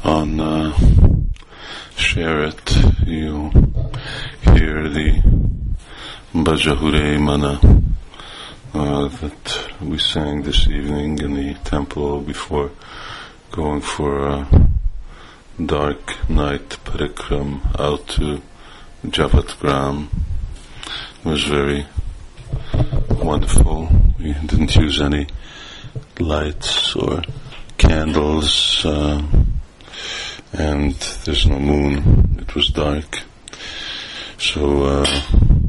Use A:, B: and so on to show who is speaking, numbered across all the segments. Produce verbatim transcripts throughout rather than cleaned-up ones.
A: on uh, Share It, you hear the Bhaja Hure Mana uh, that we sang this evening in the temple before going for a dark night parikram out to Javatgram. It was very wonderful. We didn't use any lights or candles, uh, and there's no moon. It was dark. So uh,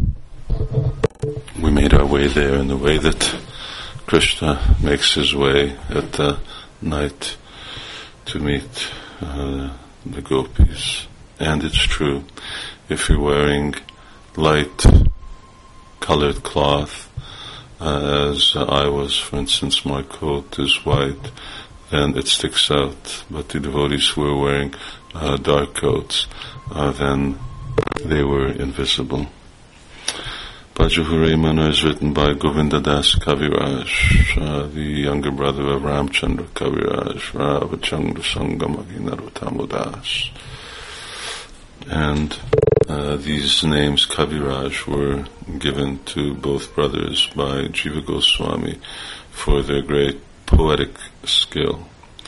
A: we made our way there in the way that Krishna makes his way at the night to meet uh, the gopis. And it's true, if you're wearing light colored cloth, uh, as uh, I was, for instance, my coat is white, then it sticks out. But the devotees who were wearing uh, dark coats, uh, then they were invisible. Bhaja Hure Mana is written by Govinda Das Kaviraj, uh, the younger brother of Ramchandra Kaviraj, Ravachandra Sangamagi Narottama Das. And uh, these names, Kaviraj, were given to both brothers by Jiva Goswami for their great poetic skill.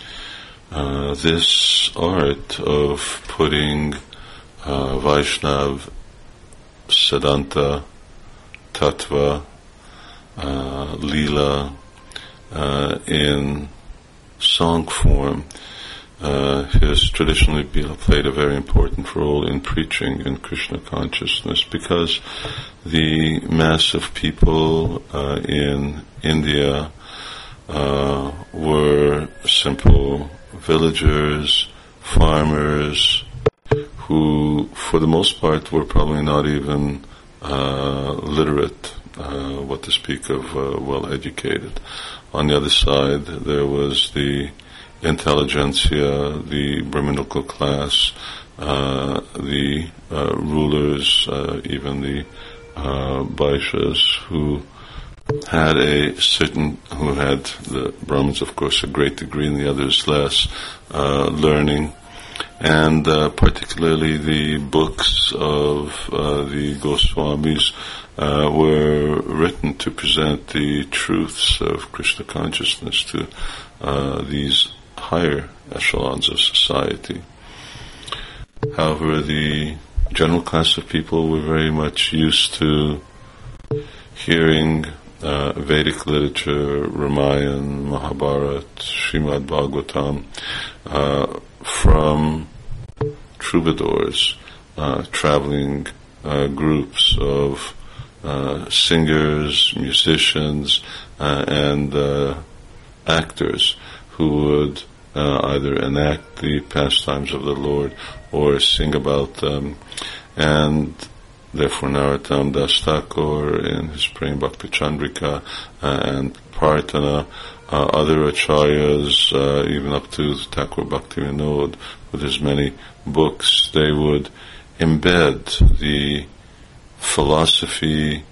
A: Uh, this art of putting uh, Vaishnav, Siddhanta, Tattva, uh, Leela uh, in song form uh, has traditionally been, played a very important role in preaching in Krishna consciousness, because the mass of people uh, in India uh, were simple villagers, farmers, who for the most part were probably not even uh, literate, uh, what to speak of uh, well educated. On the other side, there was the intelligentsia, the Brahminical class, uh, the uh, rulers, uh, even the uh, Vaishyas, who had a certain, who had, the Brahmins of course a great degree and the others less, uh, learning. And uh, particularly the books of uh, the Goswamis uh, were written to present the truths of Krishna consciousness to uh, these higher echelons of society. However, the general class of people were very much used to hearing uh, Vedic literature, Ramayana, Mahabharata, Srimad Bhagavatam, uh, from troubadours, uh, traveling uh, groups of uh, singers, musicians, uh, and uh, actors who would uh, either enact the pastimes of the Lord or sing about them. And therefore Narottam Das Thakur in his Prem Bhakti Chandrika uh, and Prarthana, uh, other acharyas, uh, even up to Thakur Bhakti Vinod, with his many books, they would embed the philosophy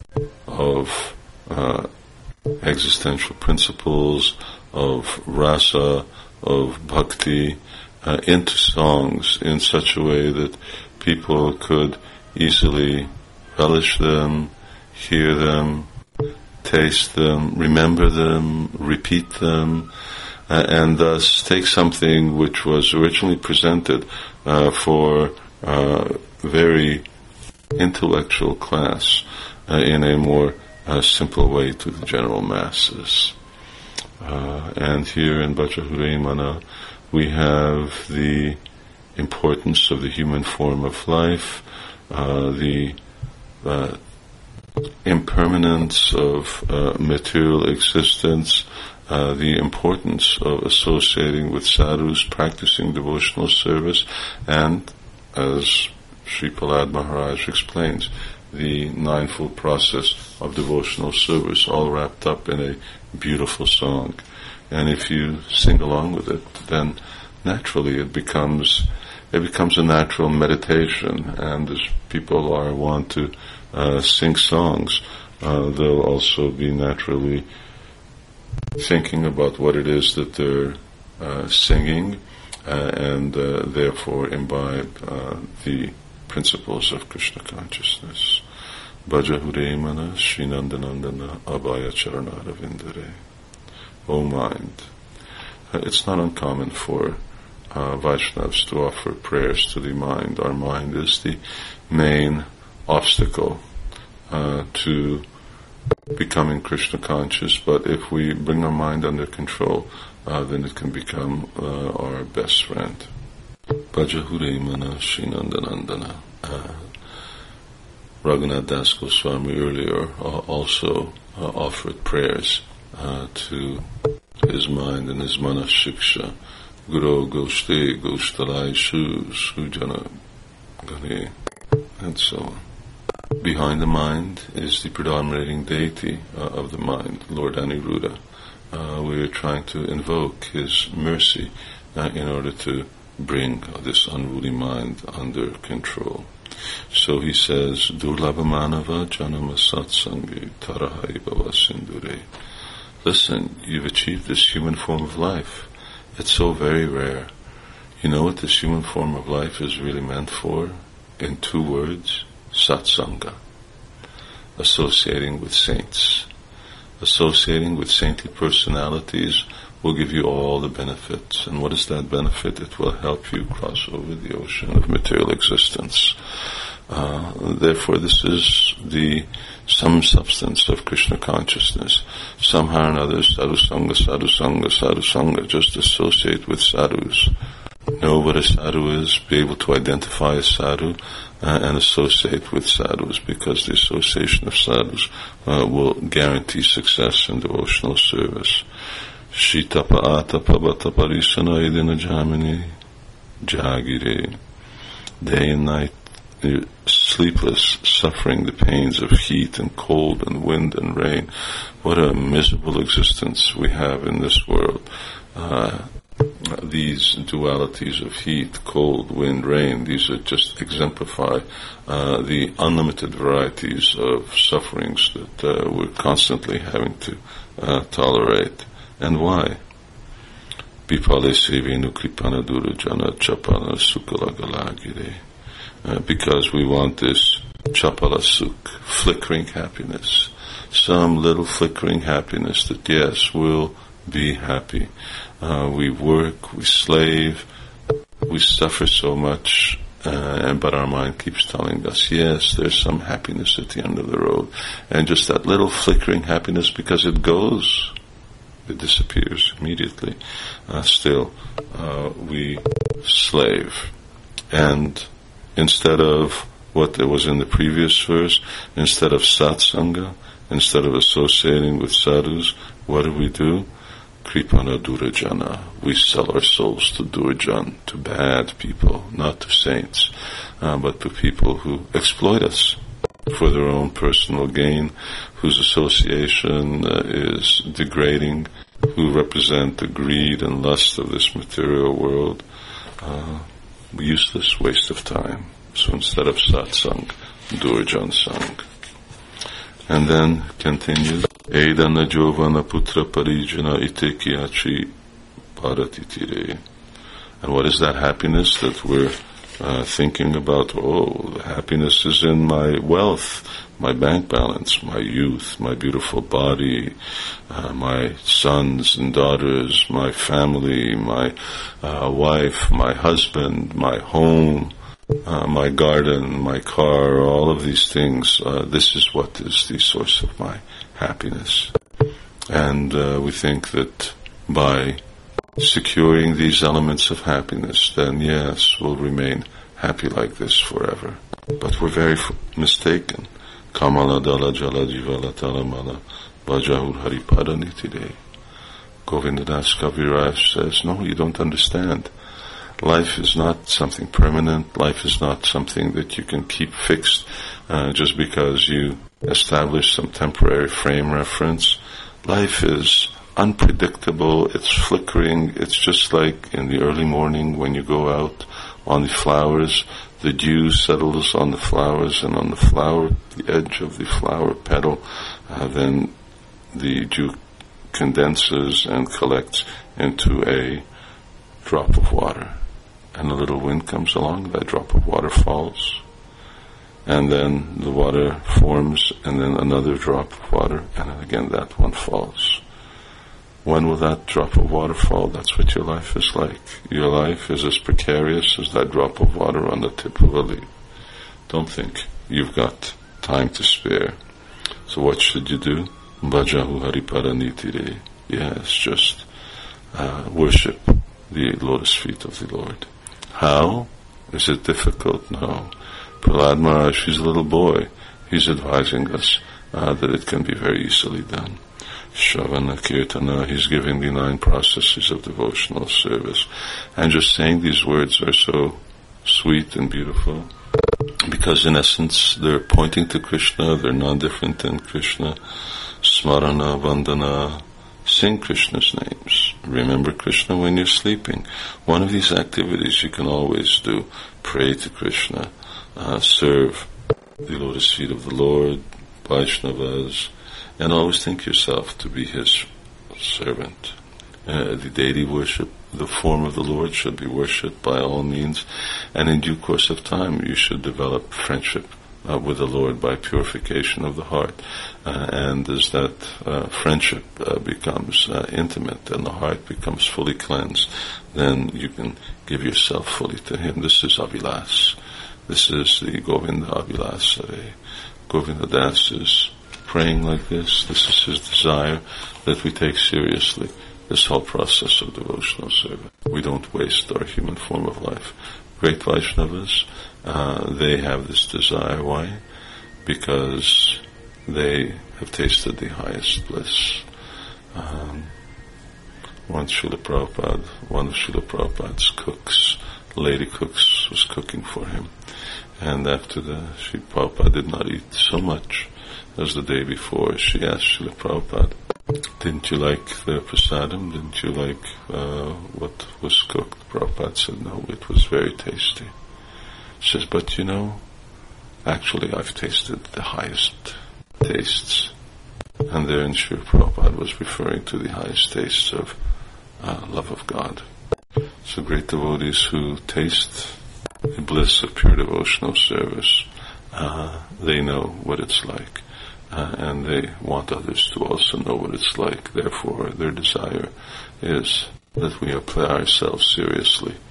A: of uh, existential principles, of rasa, of bhakti, uh, into songs in such a way that people could easily relish them, hear them, taste them, remember them, repeat them, uh, and thus take something which was originally presented uh, for uh, very intellectual class uh, in a more uh, simple way to the general masses. Uh, and here in Bhaja Hure Mana we have the importance of the human form of life, uh, the uh, impermanence of uh, material existence, uh, the importance of associating with sadhus, practicing devotional service, and, as Sri Prahlad Maharaj explains, the ninefold process of devotional service, all wrapped up in a beautiful song. And if you sing along with it, then naturally it becomes it becomes a natural meditation. And as people are wont to uh, sing songs, uh, they'll also be naturally thinking about what it is that they're uh, singing, uh, and uh, therefore imbibe uh, the principles of Krishna consciousness. Bhaja Hure Mana Srinandanandana Abhaya Charanara Vindare. O mind. Uh, it's not uncommon for uh, Vaishnavas to offer prayers to the mind. Our mind is the main obstacle uh, to becoming Krishna conscious, but if we bring our mind under control, uh, then it can become uh, our best friend. Bhaja Hure Mana Srinandanandana. Uh, Raghunath Das Goswami earlier uh, also uh, offered prayers uh, to his mind and his mana shiksha. Guru Goshte Gostalai Su Sujana Gane, and so on. Behind the mind is the predominating deity uh, of the mind, Lord Aniruddha. Uh, we are trying to invoke his mercy uh, in order to bring uh, this unruly mind under control. So he says, Durlabha Manava Janama Satsangi Tarahai Bhava Sindure. Listen, you've achieved this human form of life. It's so very rare. You know what this human form of life is really meant for? In two words, Satsanga. Associating with saints. Associating with saintly personalities will give you all the benefits. And what is that benefit? It will help you cross over the ocean of material existence. Uh, therefore, this is the some substance of Krishna consciousness. Somehow or another, sadhu sangha, sadhu sangha, sadhu sangha, just associate with sadhus. Know what a sadhu is, be able to identify a sadhu, uh, and associate with sadhus, because the association of sadhus uh, will guarantee success in devotional service. Shitapa atapa bataparisana idina jamini jagire. Day and night, you're sleepless, suffering the pains of heat and cold and wind and rain. What a miserable existence we have in this world. Uh, these dualities of heat, cold, wind, rain, these are just exemplify uh, the unlimited varieties of sufferings that uh, we're constantly having to uh, tolerate. And why? Bipale sevenu kripana durajana chapala sukala galagire. Because we want this chapala suk, flickering happiness. Some little flickering happiness that, yes, will be happy. Uh, we work, we slave, we suffer so much, uh, but our mind keeps telling us, yes, there's some happiness at the end of the road. And just that little flickering happiness, because it goes, it disappears immediately. Uh, still, uh, we slave. And instead of what there was in the previous verse, instead of satsanga, instead of associating with sadhus, what do we do? Kripana durajana. We sell our souls to durjan, to bad people, not to saints, uh, but to people who exploit us for their own personal gain, whose association uh, is degrading, who represent the greed and lust of this material world. Uh, useless waste of time. So instead of satsang, durjan sang. And then continues, Edana jovana putra parijana itekiachi paratitire. And what is that happiness that we're uh, thinking about? Oh, the happiness is in my wealth, my bank balance, my youth, my beautiful body, uh, my sons and daughters, my family, my uh, wife, my husband, my home, uh, my garden, my car, all of these things. Uh, this is what is the source of my happiness. And uh, we think that by securing these elements of happiness, then yes, we'll remain happy like this forever. But we're very f- mistaken. Kamala dala jala jivala talamala vajahur haripada nitide. Govindadas Kaviraj says, no, you don't understand. Life is not something permanent. Life is not something that you can keep fixed uh, just because you establish some temporary frame reference. Life is unpredictable. It's flickering. It's just like in the early morning when you go out on the flowers. The dew settles on the flowers, and on the flower, the edge of the flower petal, uh, then the dew condenses and collects into a drop of water, and a little wind comes along, that drop of water falls, and then the water forms, and then another drop of water, and then again that one falls. When will that drop of water fall? That's what your life is like. Your life is as precarious as that drop of water on the tip of a leaf. Don't think you've got time to spare. So what should you do? Bhajahu Hariparanitire. Yes, just uh, worship the lotus feet of the Lord. How? Is it difficult? No. Prahlad Maharaj, he's a little boy. He's advising us uh, that it can be very easily done. Shravana Kirtana, he's giving the nine processes of devotional service. And just saying these words are so sweet and beautiful, because in essence they're pointing to Krishna, they're non-different than Krishna. Smarana, Vandana, sing Krishna's names. Remember Krishna when you're sleeping. One of these activities you can always do. Pray to Krishna, uh, serve the lotus feet of the Lord, Vaishnavas, and always think yourself to be his servant. Uh, the deity worship, the form of the Lord should be worshipped by all means, and in due course of time you should develop friendship uh, with the Lord by purification of the heart. Uh, and as that uh, friendship uh, becomes uh, intimate and the heart becomes fully cleansed, then you can give yourself fully to him. This is Avilas. This is the Govinda Avilas. Govinda Das is praying like this. This is his desire, that we take seriously this whole process of devotional service. We don't waste our human form of life. Great Vaishnavas, uh, they have this desire. Why? Because they have tasted the highest bliss. Um, once Srila Prabhupada, one of Srila Prabhupada's cooks, lady cooks, was cooking for him. And after the, Srila Prabhupada did not eat so much as the day before. She asked Srila Prabhupada, didn't you like the prasadam? Didn't you like uh, what was cooked? Prabhupada said, no, it was very tasty. She says, but you know, actually I've tasted the highest tastes. And therein Srila Prabhupada was referring to the highest tastes of uh, love of God. So great devotees who taste the bliss of pure devotional service, uh, they know what it's like. Uh, and they want others to also know what it's like. Therefore, their desire is that we apply ourselves seriously